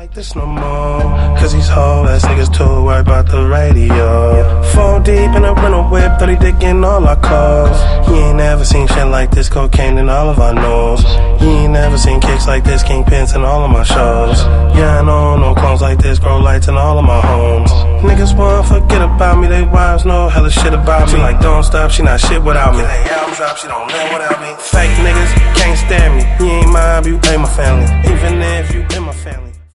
like this no more. Cause these hoe ass niggas too worried about the radio. 4 deep in a rental whip, 30 dick in all our cars. You ain't never seen shit like this, cocaine in all of our nose. You ain't never seen kicks like this, kingpins in all of my shows. Yeah, I know no clones like this, grow lights in all of my homes. Niggas wanna forget about me, they wives know hella shit about me. She like don't stop, she not shit without me. They album drop, she don't live without me. Fake niggas can't stand me, you ain't mine, but you ain't my family. Even if you in my family.